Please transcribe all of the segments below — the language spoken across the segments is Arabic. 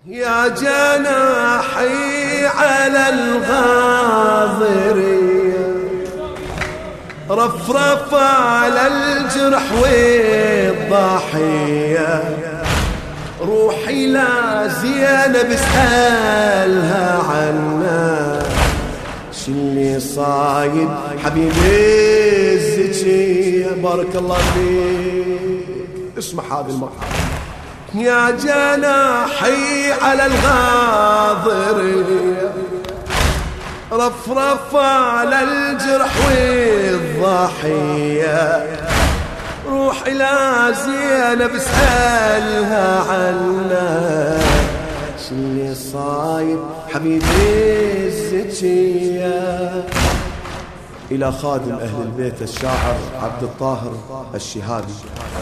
يا جناحي على الغاضرية، رفرف على الجرح والضحية، روحي لا زينب اسألها عنا، شلي صايد حبيبي الزكية. بارك الله فيك. اسمع هذه المقطع. يا جناحي على الغاضرية، رفرف على الجرح والضحية، روحي لا زينب اسألها عنا، شلي صايد حبيبي الزكية. إلى خادم أهل البيت الشاعر عبد الطاهر الشهادي.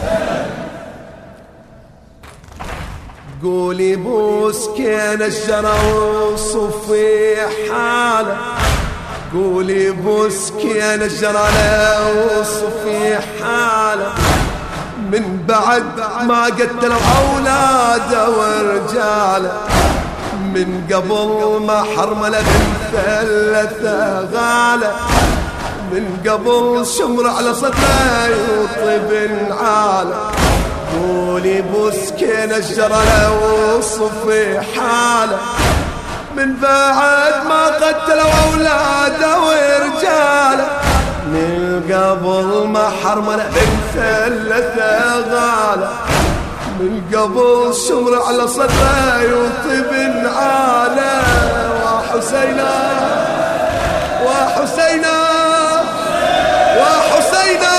قولي بوسكين الجرى وصفي حاله، قولي بوسكين الجرى وصفي حاله، من بعد ما قتلوا أولاده ورجاله، من قبل ما حرمله بالثلاثة غاله، من قبل شمر على صدره يطيب عاله. قولي بوسكين الجرى وصفي حاله، من بعد ما قتلوا أولاده ورجاله، من قبل ما حرمنا بالثلاثة غاله، من قبل شمر على صدره يطيب عاله. وحسينا وحسينا وحسينا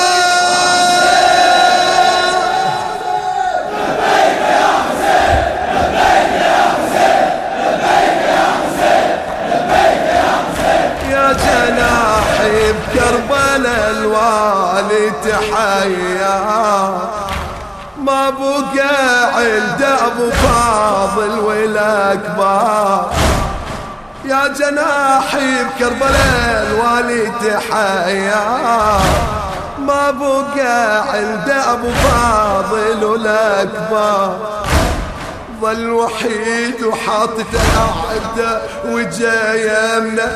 بكربلاء الوالي تحيا، ما بقى عند ابو فاضل ولا كبار. يا جناحي بكربلاء الوالي تحيا، ما بقى عند ابو فاضل ولا كبار. ظل وحيد وحاطط اعده وجا يمنا،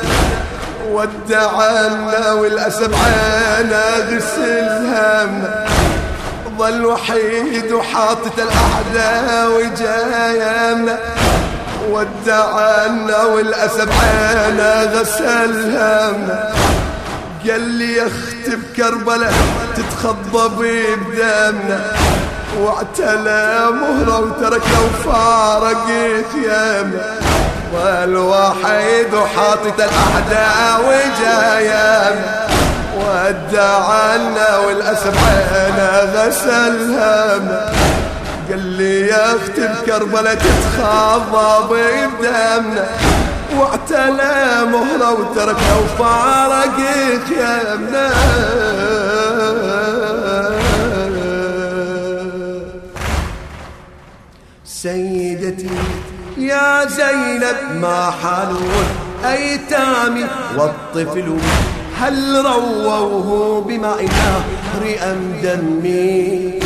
ودعنا والأسب عينا غسل همنا. ظل وحيد وحاطت الأعداء وجايمنا، ودعنا والأسب عينا غسل همنا. قال لي يا اختي بكربلاء تتخضبي بدمنا، واعتلى مهره وتركنا وفارقت يمنا. والوحيد وحاطط الأعداء وجايمنا، ودعنا والأسب عينا غسل همنا. قال لي يا اختي بكربلاء تتخضب بدمنا، واعتلى مهره وتركنا وفارقت يمنا. سيدتي يا زينب ما حالون أيتامي والطفل، هل رووه بماء نهر أم دمي؟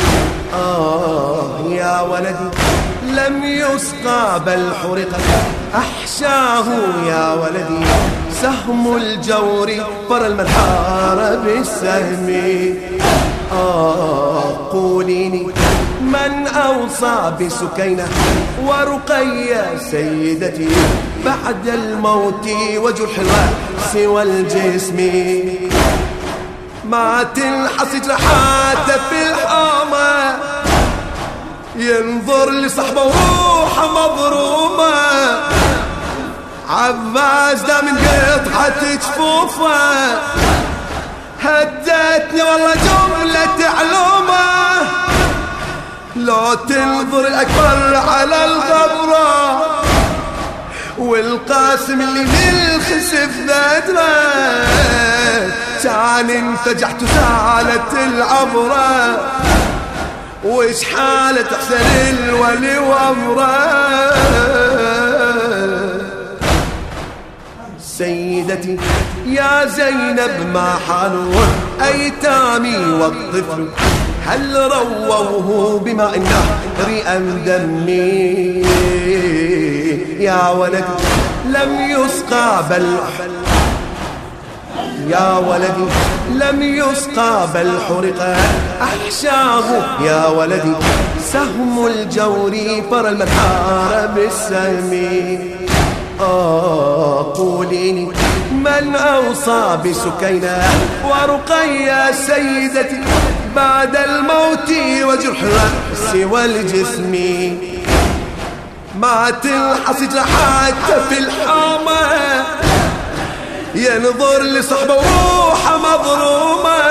يا ولدي لم يسقى بل حرق أحشاه، يا ولدي سهم الجور فر المنحار بالسهم. قوليني من أوصى بسكينة ورقية سيدتي بعد الموت وجرح الرأس والجسم؟ ما تنحص جرحاته في الحامة، ينظر لصحبه وروحه مضرومة. عباس دا من قطعة جفوفه، هدتني والله جملة علومه. لو تنظر الأكبر على الغبرة، والقاسم اللي للخسف ذاتنا، كان انفجحت وسالت العبرة. وإيش حالة حسن الولي وامره؟ سيدتي يا زينب ما حالون أيتامي والطفل، هل رووه بماء النهر أم دمي؟ يا ولدي لم يسقى بل يا ولدي لم يسقى بل حرق أحشاه يا ولدي سهم الجور فر المنحار بالسمين قوليني من أوصى بسكينة ورقيا سيدتي بعد الموت وجرح الرأس والجسم مات الحصج حتى في الحامة ينظر لصحبه وروحه مظلومة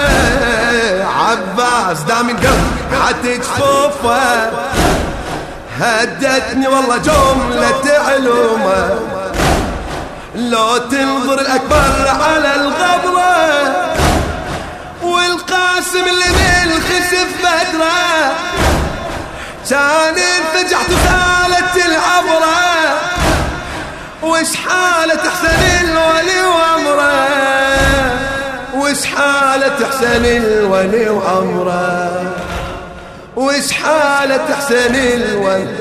عباس دام قلب حتى جفوفه هدتني والله جملة علومه لو تنظر الأكبر على الغبرة والقاسم اللي بالخسف بدره كان انفجعت وسالت العبرة وش حالة حسن الولي وعمره وش حالة حسن الولي وعمره وش حالة حسن الولي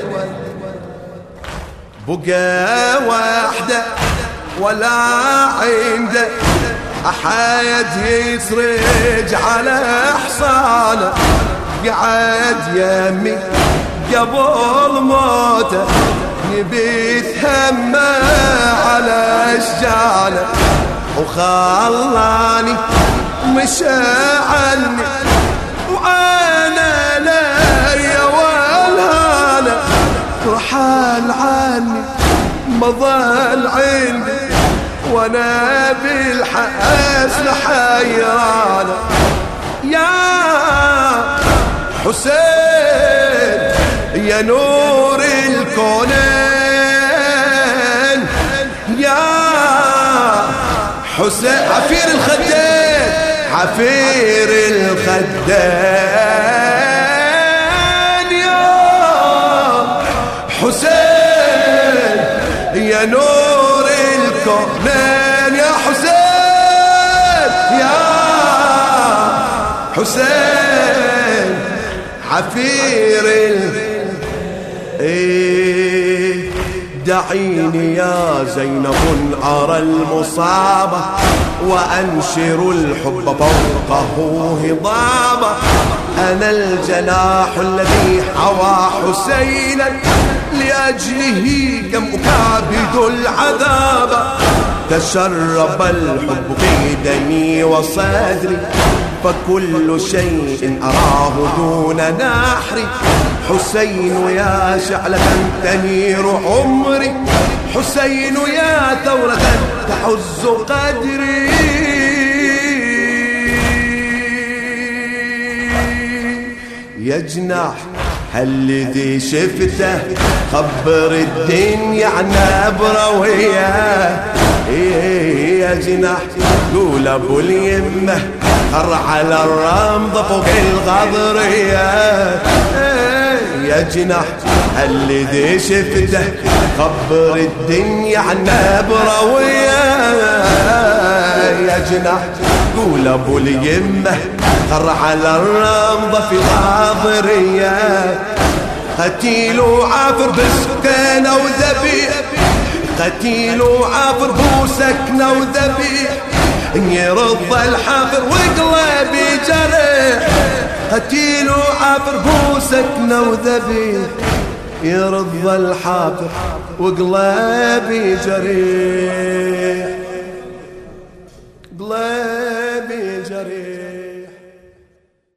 بقى واحدة ولا عنده أحد يسرج على حصانه قعد يمي قبل موته يبيت همه على أشجانه وخلاني مشى عني وأنا لا يا والهانة رحل عني مظل عندي وانا بالحسن حيرانه يا حسين يا نور الكونين يا حسين عفير الخدين عفير الخدين يا حسين يا نور الكونين يا حسين يا حسين عفير دعيني يا زينب أرى المصابة وأنشر الحب فوقه هضابة أنا الجناح الذي حوى حسينا لأجله كم أكابد العذاب تشرب الحب في دمي وصدري فكل شيء أراه دون نحري حسين يا شعلة تنير عمري حسين يا ثورة تحز قدري يا جناح هالذي شفته خبر الدنيا عن أبروية يا جناح قول أبو اليمة خر على الرمضة فوق الغضرية يا جناح الذي شفته خبر الدنيا عن أبروية يا جناح قول أبو اليمة خر على الرمضة في الغاضرية قتيل وعافر بسكنة وذبيح قتيل وعافر بوسكنة وذبيح يرضى الحافر وقلبي جريح قتيل وعافر بوسكنة وذبيح يرضى الحافر وقلبي جريح قلبي جريح